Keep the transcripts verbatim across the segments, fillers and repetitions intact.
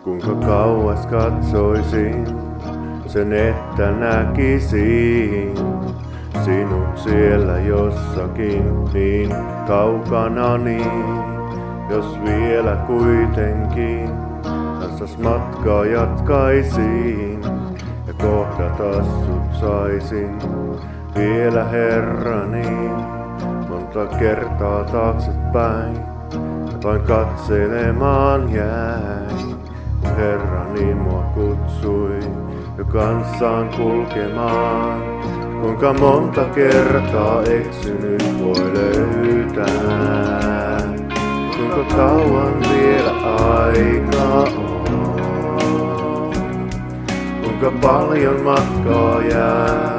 Kuinka kauas katsoisin sen, että näkisin sinut siellä jossakin niin kaukanani. Jos vielä kuitenkin kanssas matkaa jatkaisin ja kohdata sut saisin vielä Herrani. Monta kertaa taaksepäin ja vain katselemaan jäin, kun Herrani mua kutsui jo kanssaan kulkemaan. Kuinka monta kertaa eksynyt voi löytää, kuinka kauan vielä aikaa on, kuinka paljon matkaa jää,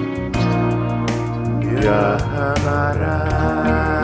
jää hämärää.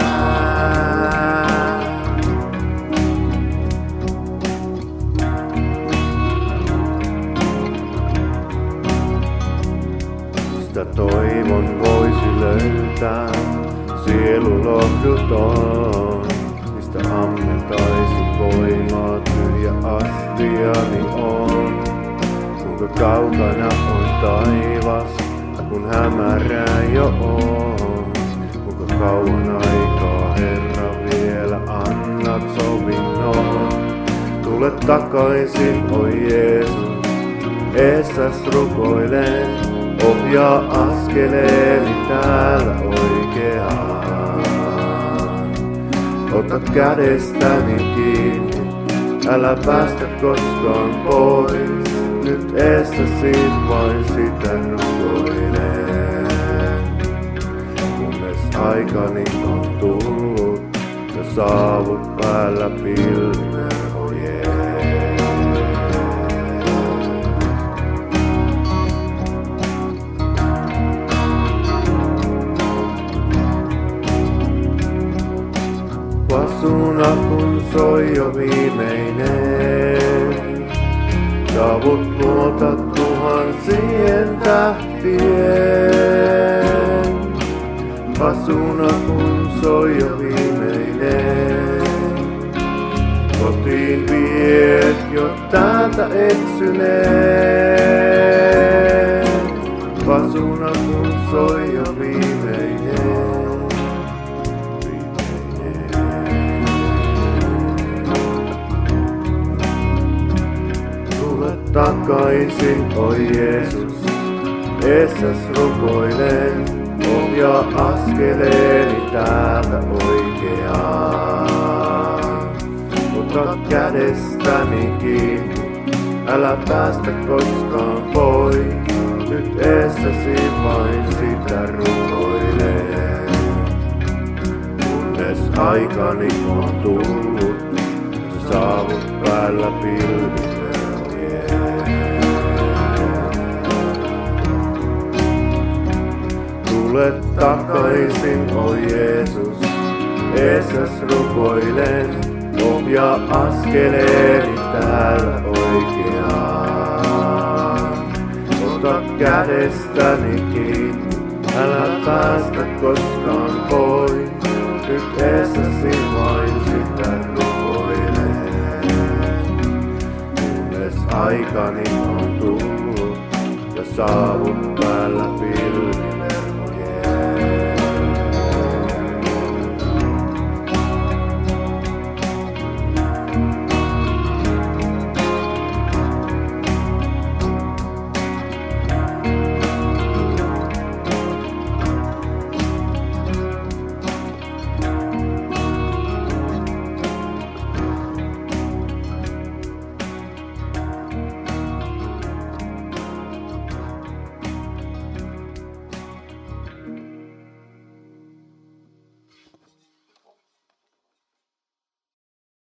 Sitä toivon voisi löytää sielu lohduton, mistä ammentaisin voimaa tyhjä astiani on. Kuinka kaukana on taivas, kun hämärää jo on. Kuinka kauan aikaa, Herra, vielä annat sovinnon. Tule takaisin, oi Jeesus, eessäs rukoilen. Ohjaa askeleeni täällä oikeaan. Ota kädestäni kiinni, älä päästä koskaan pois. Nyt eessäsi vain sitä rukoilen. Kunnes aikani on tullut ja saavut päällä pilviverhojen. Vasuna kun soi jo viimeinen, saavut luota tuhansien tähtien. Vasuna kun soi jo viimeinen, kotiin viet jo täältä eksyneen. Vasuna kun soi jo viimeinen. Takaisin, oi Jeesus, eessäs rukoilen. Ohjaa askeleeni täältä oikeaan. Ota kädestäni kiinni, älä päästä koskaan pois. Nyt eessäsi vain sitä rukoilen. Kunnes aikani on tullut, saavut päällä pilviä. Tule takaisin, oi Jeesus, eessäs rukoilen. Ohjaa askeleeni täällä oikeaan. Ota kädestäni kiinni, älä päästä koskaan pois. Nyt eessäsi vain sitä rukoilen. Kunnes aikani on tullut ja saavut päällä pilviä.